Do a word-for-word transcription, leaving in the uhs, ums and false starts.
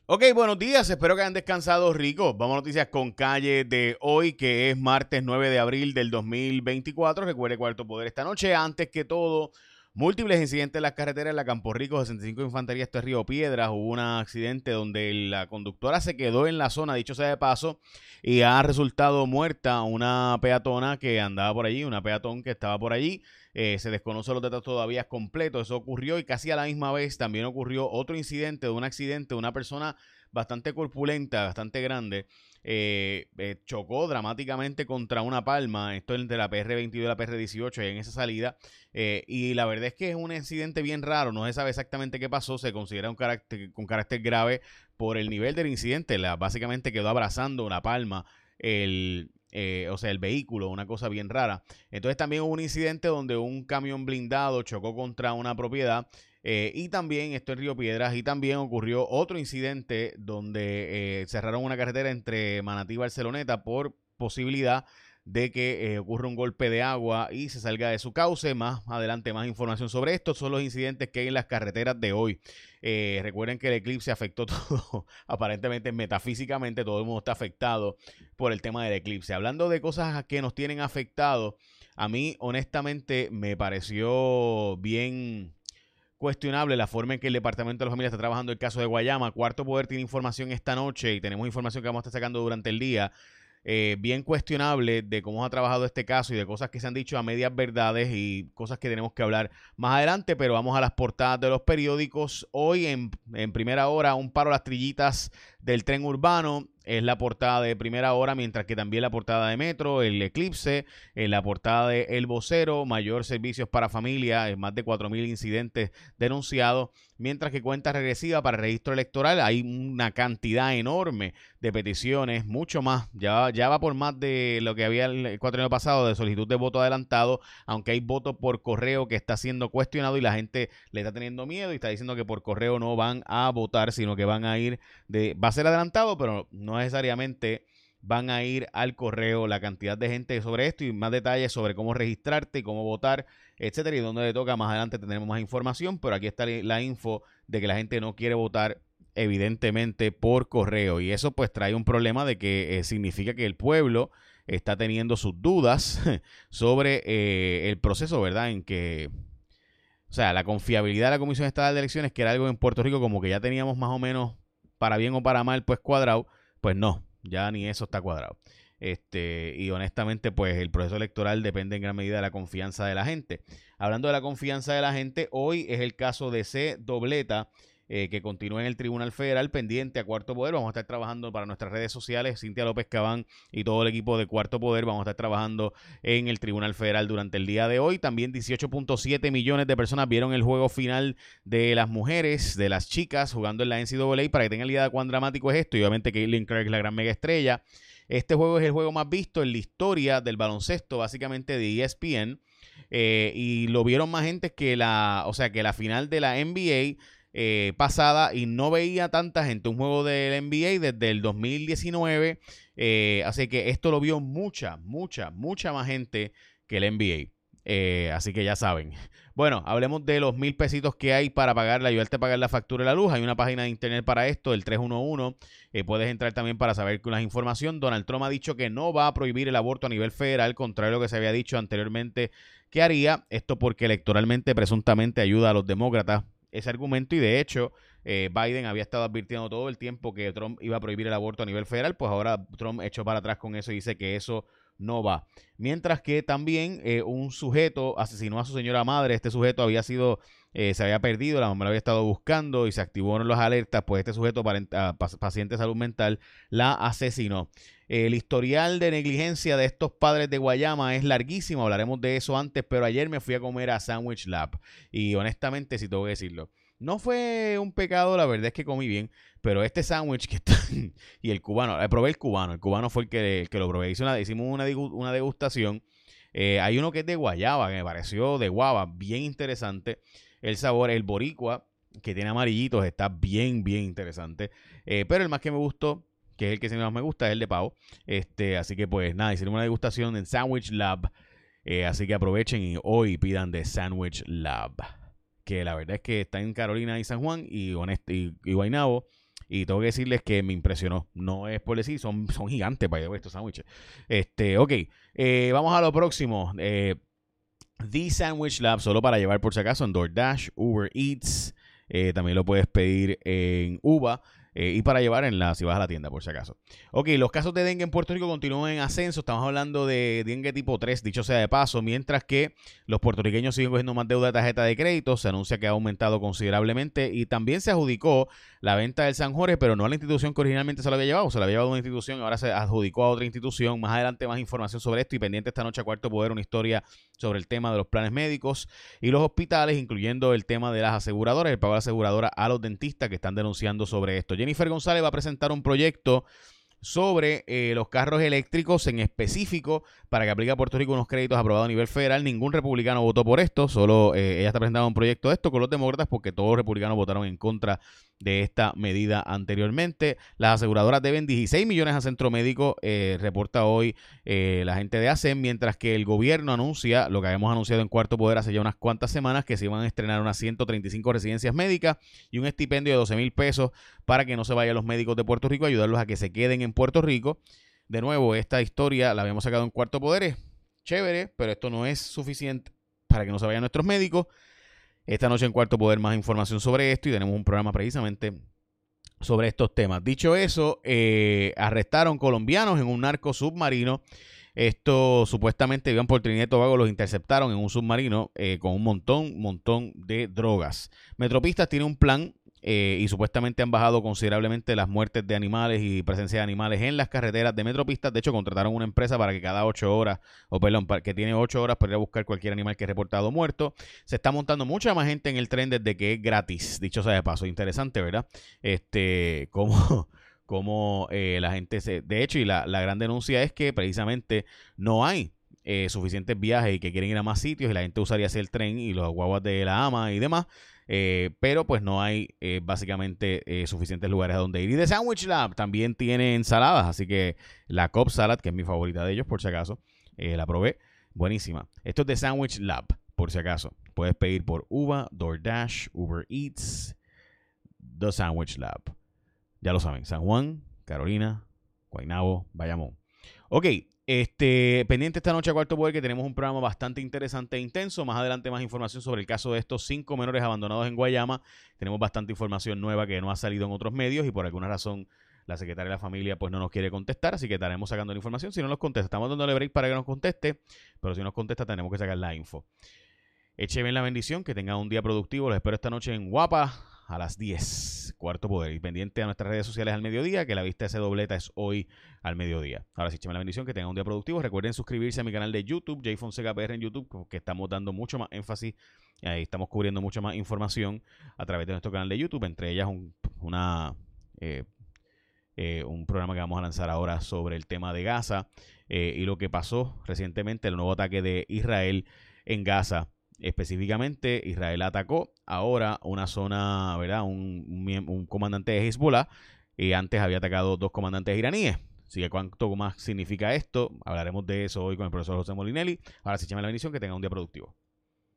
Ok, buenos días, espero que hayan descansado rico. Vamos a noticias con calle de hoy, que es martes nueve de abril del dos mil veinticuatro. Recuerde Cuarto Poder esta noche. Antes que todo, múltiples incidentes en las carreteras en la Campo Rico, sesenta y cinco Infantería, esto es Río Piedras. Hubo un accidente donde la conductora se quedó en la zona, dicho sea de paso, y ha resultado muerta una peatona que andaba por allí, una peatón que estaba por allí. Eh, se desconoce los datos todavía completos. Eso ocurrió y casi a la misma vez también ocurrió otro incidente de un accidente de una persona bastante corpulenta, bastante grande. Eh, eh, chocó dramáticamente contra una palma. Esto es entre la P R veintidós y la P R dieciocho, en esa salida. Eh, y la verdad es que es un incidente bien raro. No se sabe exactamente qué pasó. Se considera un carácter, con carácter grave por el nivel del incidente. La, básicamente quedó abrazando una palma el, eh, o sea, el vehículo, una cosa bien rara. Entonces también hubo un incidente donde un camión blindado chocó contra una propiedad. Eh, y también, esto en Río Piedras, y también ocurrió otro incidente donde eh, cerraron una carretera entre Manatí y Barceloneta por posibilidad de que eh, ocurra un golpe de agua y se salga de su cauce. Más adelante, más información sobre esto. Son los incidentes que hay en las carreteras de hoy. Eh, recuerden que el eclipse afectó todo, aparentemente metafísicamente todo el mundo está afectado por el tema del eclipse. Hablando de cosas que nos tienen afectados, a mí honestamente me pareció bien cuestionable la forma en que el Departamento de la Familia está trabajando el caso de Guayama. Cuarto Poder tiene información esta noche y tenemos información que vamos a estar sacando durante el día. Eh, bien cuestionable de cómo ha trabajado este caso y de cosas que se han dicho a medias verdades y cosas que tenemos que hablar más adelante, pero vamos a las portadas de los periódicos. Hoy en, en primera hora, un paro a las trillitas del tren urbano. Es la portada de primera hora, mientras que también la portada de Metro, el eclipse, en la portada de El Vocero, mayor servicios para familia, más de cuatro mil incidentes denunciados, mientras que cuenta regresiva para registro electoral, hay una cantidad enorme de peticiones, mucho más, ya, ya va por más de lo que había el cuatro años pasado de solicitud de voto adelantado, aunque hay voto por correo que está siendo cuestionado y la gente le está teniendo miedo y está diciendo que por correo no van a votar, sino que van a ir, de, va a ser adelantado, pero no necesariamente van a ir al correo. La cantidad de gente sobre esto y más detalles sobre cómo registrarte y cómo votar, etcétera, y dónde le toca. Más adelante tendremos más información, pero aquí está la info de que la gente no quiere votar evidentemente por correo, y eso pues trae un problema de que eh, significa que el pueblo está teniendo sus dudas sobre eh, el proceso, ¿verdad? En que, o sea, la confiabilidad de la Comisión Estatal de Elecciones, que era algo en Puerto Rico como que ya teníamos más o menos, para bien o para mal, pues cuadrado. Pues no, ya ni eso está cuadrado. Este, y honestamente, pues el proceso electoral depende en gran medida de la confianza de la gente. Hablando de la confianza de la gente, hoy es el caso de C. Dobleta, eh, que continúa en el Tribunal Federal pendiente a Cuarto Poder. Vamos a estar trabajando para nuestras redes sociales, Cintia López Cabán y todo el equipo de Cuarto Poder. Vamos a estar trabajando en el Tribunal Federal durante el día de hoy. También dieciocho punto siete millones de personas vieron el juego final de las mujeres, de las chicas, jugando en la N C A A, para que tengan la idea de cuán dramático es esto. Y obviamente Caitlin Clark es la gran mega estrella. Este juego es el juego más visto en la historia del baloncesto, básicamente de E S P N. Eh, y lo vieron más gente que la, o sea, que la final de la N B A eh, pasada, y no veía tanta gente un juego del N B A desde el dos mil diecinueve. Eh, así que esto lo vio mucha, mucha, mucha más gente que el N B A. Eh, así que ya saben. Bueno, hablemos de los mil pesitos que hay para pagarle, ayudarte a pagar la factura de la luz. Hay una página de internet para esto, el tres uno uno. Eh, puedes entrar también para saber la información. Donald Trump ha dicho que no va a prohibir el aborto a nivel federal, contrario a lo que se había dicho anteriormente que haría. Esto porque electoralmente, presuntamente, ayuda a los demócratas ese argumento, y de hecho eh, Biden había estado advirtiendo todo el tiempo que Trump iba a prohibir el aborto a nivel federal. Pues ahora Trump echó para atrás con eso y dice que eso no va. Mientras que también eh, un sujeto asesinó a su señora madre. Este sujeto había sido, eh, se había perdido, la mamá lo había estado buscando y se activaron las alertas. Pues este sujeto, paciente de salud mental, la asesinó. El historial de negligencia de estos padres de Guayama es larguísimo, hablaremos de eso antes, pero ayer me fui a comer a Sandwich Lab y honestamente, si tengo que decirlo, no fue un pecado, la verdad es que comí bien, pero este sándwich que está, y el cubano, eh, probé el cubano, el cubano fue el que, el que lo probé. Hice una, hicimos una, una degustación. Eh, hay uno que es de guayaba, que me pareció de guava, bien interesante. El sabor, el boricua, que tiene amarillitos, está bien, bien interesante. Eh, pero el más que me gustó, que es el que sí más me gusta, es el de pavo. Este, así que pues nada, hicimos una degustación en Sandwich Lab. Eh, así que aprovechen y hoy pidan de Sandwich Lab, que la verdad es que está en Carolina y San Juan y, honest, y, y Guaynabo. Y tengo que decirles que me impresionó. No es por decir, son, son gigantes para estos sándwiches. Este, ok, eh, vamos a lo próximo. Eh, The Sandwich Lab, solo para llevar por si acaso en DoorDash, Uber Eats. Eh, también lo puedes pedir en Uva. Eh, y para llevar en la, si vas a la tienda, por si acaso. Ok, los casos de dengue en Puerto Rico continúan en ascenso. Estamos hablando de dengue tipo tres, dicho sea de paso, mientras que los puertorriqueños siguen cogiendo más deuda de tarjeta de crédito. Se anuncia que ha aumentado considerablemente y también se adjudicó la venta del San Jorge, pero no a la institución que originalmente se lo había llevado. Se lo había llevado a una institución, ahora se adjudicó a otra institución. Más adelante más información sobre esto y pendiente esta noche a Cuarto Poder una historia sobre el tema de los planes médicos y los hospitales, incluyendo el tema de las aseguradoras, el pago de la aseguradora a los dentistas que están denunciando sobre esto. Jennifer González va a presentar un proyecto sobre eh, los carros eléctricos en específico para que aplique a Puerto Rico unos créditos aprobados a nivel federal. Ningún republicano votó por esto, solo eh, ella está presentando un proyecto de esto con los demócratas porque todos los republicanos votaron en contra de esta medida anteriormente. Las aseguradoras deben dieciséis millones a Centro Médico, eh, reporta hoy eh, la gente de A S E M, mientras que el gobierno anuncia, lo que habíamos anunciado en Cuarto Poder hace ya unas cuantas semanas, que se iban a estrenar unas ciento treinta y cinco residencias médicas y un estipendio de doce mil pesos para que no se vayan los médicos de Puerto Rico, ayudarlos a que se queden en Puerto Rico. De nuevo, esta historia la habíamos sacado en Cuarto Poder, es chévere, pero esto no es suficiente para que no se vayan nuestros médicos. Esta noche en Cuarto Poder más información sobre esto y tenemos un programa precisamente sobre estos temas. Dicho eso, eh, arrestaron colombianos en un narco submarino. Esto supuestamente iban por Trinidad y Tobago, los interceptaron en un submarino eh, con un montón, montón de drogas. Metropistas tiene un plan eh, y supuestamente han bajado considerablemente las muertes de animales y presencia de animales en las carreteras de Metropistas. De hecho, contrataron una empresa para que cada ocho horas, o perdón, para que tiene ocho horas para ir a buscar cualquier animal que es reportado muerto. Se está montando mucha más gente en el tren desde que es gratis, dicho sea de paso. Interesante, ¿verdad? Este, cómo... como eh, la gente se... De hecho, y la, la gran denuncia es que precisamente no hay eh, suficientes viajes y que quieren ir a más sitios y la gente usaría así el tren y los guaguas de la AMA y demás, eh, pero pues no hay eh, básicamente eh, suficientes lugares a donde ir. Y The Sandwich Lab también tiene ensaladas, así que la Cobb Salad, que es mi favorita de ellos por si acaso, eh, la probé, buenísima. Esto es The Sandwich Lab, por si acaso. Puedes pedir por Uva, DoorDash, Uber Eats, The Sandwich Lab. Ya lo saben, San Juan, Carolina, Guaynabo, Bayamón. Ok, este, pendiente esta noche a Cuarto Poder que tenemos un programa bastante interesante e intenso. Más adelante más información sobre el caso de estos cinco menores abandonados en Guayama. Tenemos bastante información nueva que no ha salido en otros medios y por alguna razón la secretaria de la familia pues no nos quiere contestar, así que estaremos sacando la información. Si no nos contesta, estamos dándole break para que nos conteste, pero si nos contesta tenemos que sacar la info. Eche bien la bendición, que tengan un día productivo. Los espero esta noche en Guapa a las diez, Cuarto Poder. Y pendiente a nuestras redes sociales al mediodía, que la vista de ese dobleta es hoy al mediodía. Ahora sí, écheme la bendición, que tengan un día productivo. Recuerden suscribirse a mi canal de YouTube, Jay Fonseca P R en YouTube, que estamos dando mucho más énfasis. Ahí estamos cubriendo mucho más información a través de nuestro canal de YouTube, entre ellas un, una... Eh, Eh, un programa que vamos a lanzar ahora sobre el tema de Gaza eh, y lo que pasó recientemente, el nuevo ataque de Israel en Gaza. Específicamente, Israel atacó ahora una zona, ¿verdad? Un, un, un comandante de Hezbollah y antes había atacado dos comandantes iraníes. Así que cuánto más significa esto, hablaremos de eso hoy con el profesor José Molinelli. Ahora sí, échame la bendición, que tenga un día productivo.